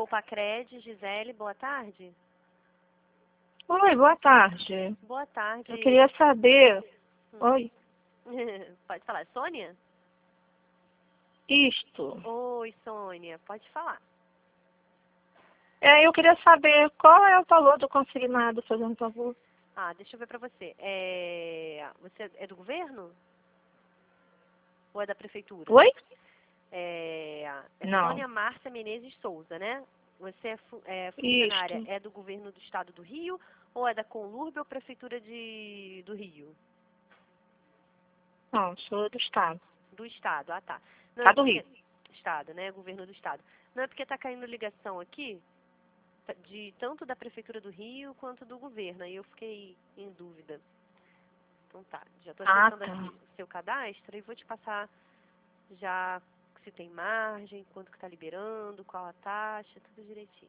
Pacred, Gisele, boa tarde. Oi, boa tarde. Boa tarde. Eu queria saber... Oi. Pode falar. Sônia? Isto. Oi, Sônia. Pode falar. Eu queria saber qual é o valor do consignado, fazendo favor. Deixa eu ver pra você. Você é do governo? Ou é da prefeitura? Oi? Não. Sônia Márcia Menezes Souza, né? Você é funcionária, Isto. é do governo do estado do Rio ou é da Conlurb ou prefeitura do Rio? Não, sou do estado. Do estado, tá. Não, Estado do Rio. Estado, né? Governo do estado. Não é porque tá caindo ligação aqui de tanto da prefeitura do Rio quanto do governo. Aí eu fiquei em dúvida. Então tá, já tô acessando aqui o seu cadastro e vou te passar já se tem margem, quanto que tá liberando, qual a taxa, tudo direitinho.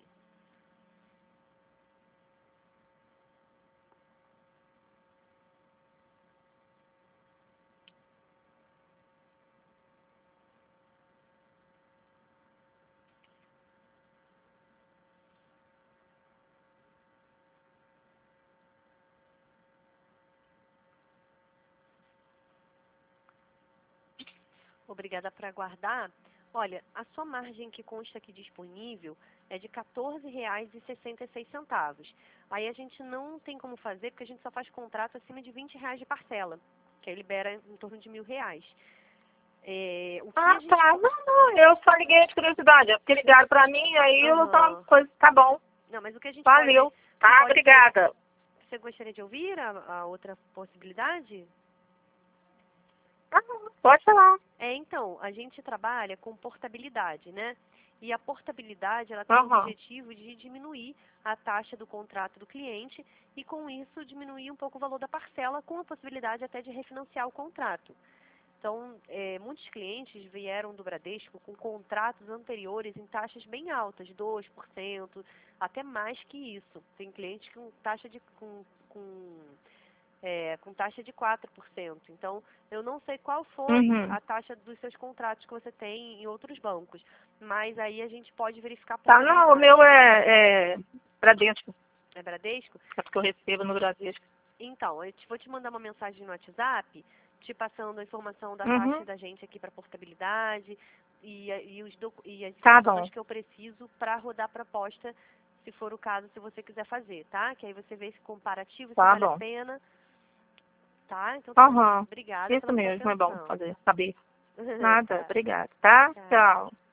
Obrigada por aguardar. Olha, a sua margem que consta aqui disponível é de R$ 14,66. Aí a gente não tem como fazer, porque a gente só faz contrato acima de R$ 20 de parcela, que aí libera em torno de R$ 1.000. Tá. Não, eu só liguei de curiosidade. É porque ligaram pra mim, aí eu tava coisa, tá bom. Não, mas o que a gente Valeu. Tá, obrigada. Você gostaria de ouvir a outra possibilidade? Pode falar. Então, a gente trabalha com portabilidade, né? E a portabilidade, ela tem o objetivo de diminuir a taxa do contrato do cliente e, com isso, diminuir um pouco o valor da parcela, com a possibilidade até de refinanciar o contrato. Então, muitos clientes vieram do Bradesco com contratos anteriores em taxas bem altas, 2%, até mais que isso. Tem clientes com taxa com taxa de 4%. Então, eu não sei qual foi a taxa dos seus contratos que você tem em outros bancos, mas aí a gente pode verificar... Tá, não, o meu é Bradesco. É Bradesco? É porque eu recebo no Bradesco. Então, eu vou te mandar uma mensagem no WhatsApp, te passando a informação da taxa da gente aqui para portabilidade e as informações que eu preciso para rodar a proposta, se for o caso, se você quiser fazer, tá? Que aí você vê esse comparativo, se vale a pena. Tá? Então, obrigada. Isso mesmo, é bom saber. Nada, obrigada, tá? Tchau.